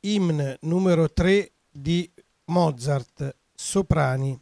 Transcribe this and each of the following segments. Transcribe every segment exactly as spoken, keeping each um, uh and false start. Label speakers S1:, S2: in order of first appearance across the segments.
S1: Hymn numero tre di Mozart, soprani.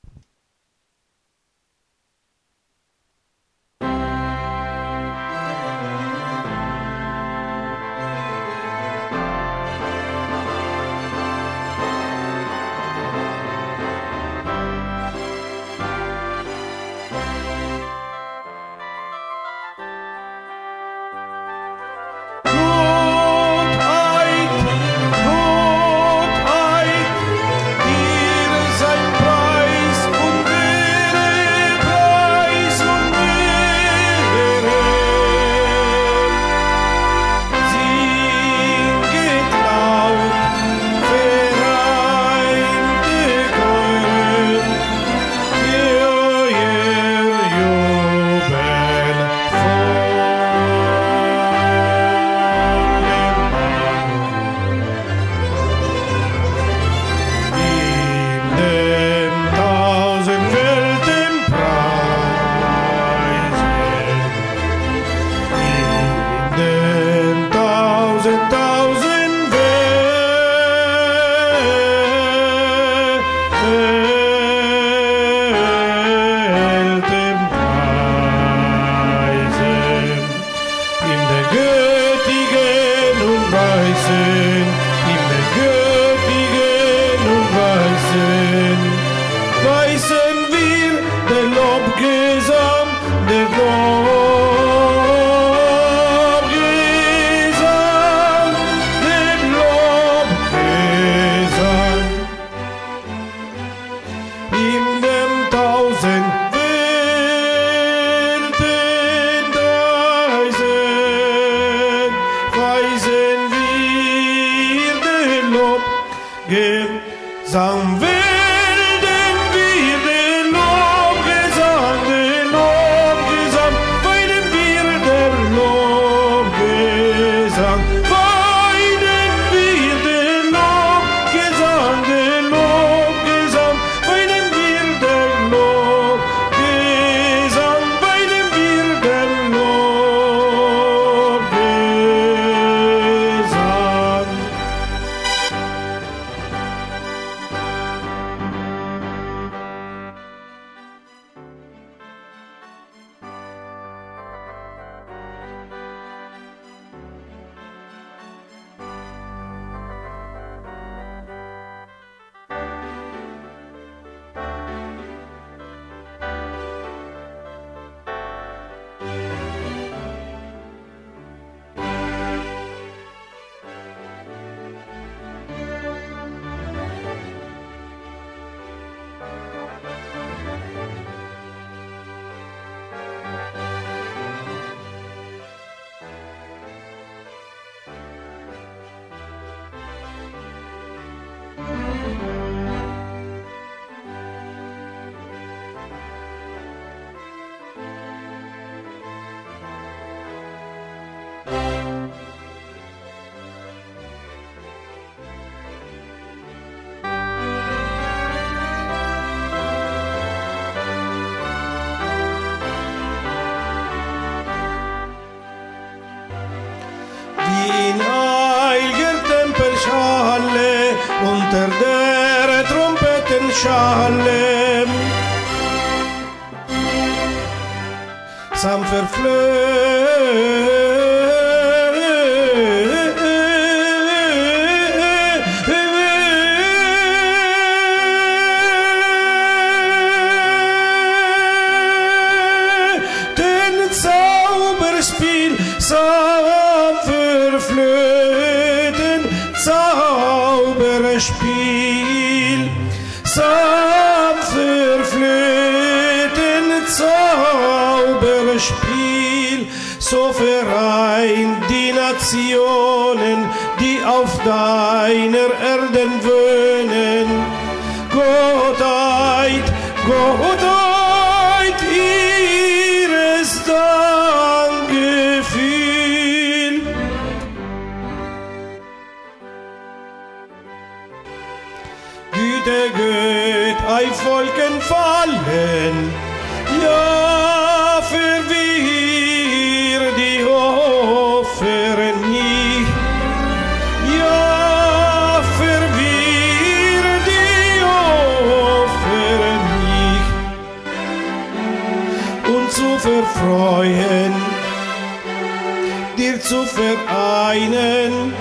S2: Unter der Trompetenschale sanft verflöten Zauberspiel, sanft verflöten Zauberspiel, sanft verflöten Zauberspiel, so vereint die Nationen, die auf deiner Erden wohnen. Gottheit, Gottheit, ihres Dankgefühl. Güte, Gott, ei Volken fallen, ja, für wir die Opfer nie, ja, dir zu vereinen.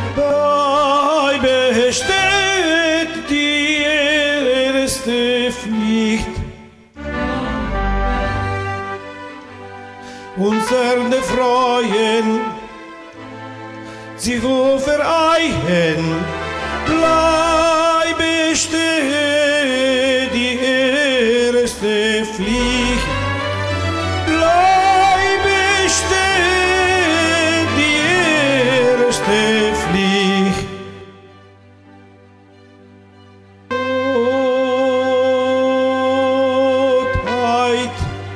S2: Dabei steht die erste Pflicht, unserne Freuen sich zu vereinen. Bleibe steht die erste Pflicht. Bleibe steht die erste Pflicht. Gottheit,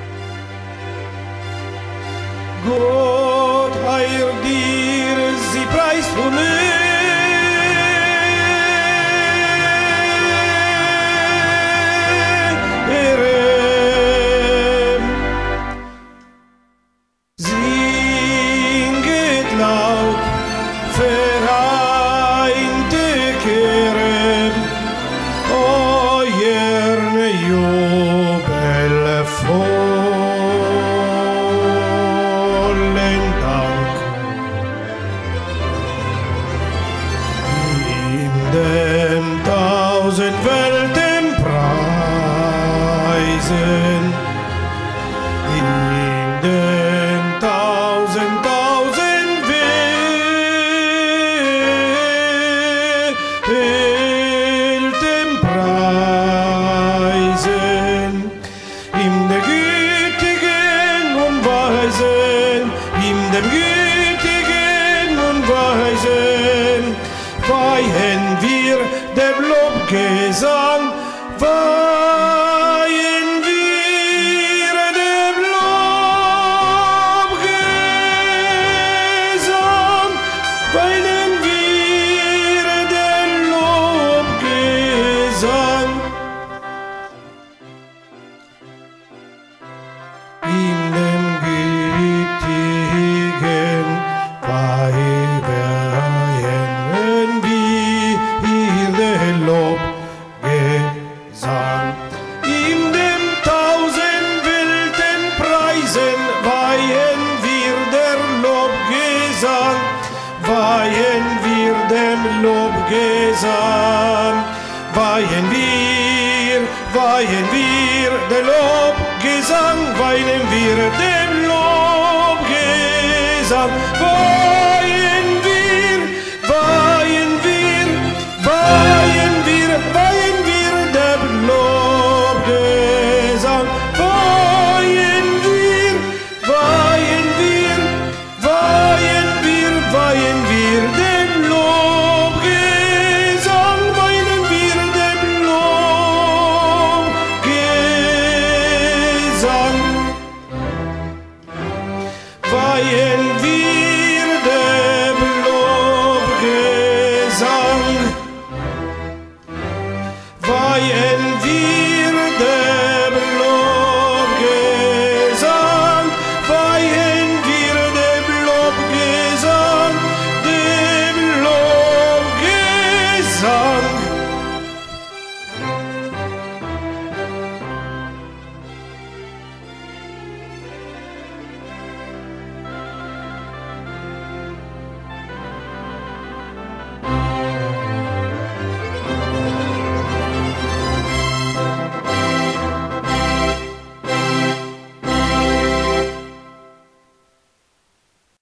S2: Gott heir dir, sie preist du nicht. Vereinte Kehren, euerne Jubel vollen Dank. In den tausend Welten preisen, in den tausend, tausend Welten preisen, ihm der Gütigen und Weisen, ihm dem Gütigen und Weisen, weihen wir dem Lobgesang, weihen wir dem Lobgesang, weihen wir dem Lobgesang. In dem Gütigen weihen wir den Lobgesang. In dem tausend Welten preisen weihen wir der Lobgesang, weihen wir dem Lobgesang, weihen wir, weihen wir den Lobgesang, weihen wir dem Lobgesang.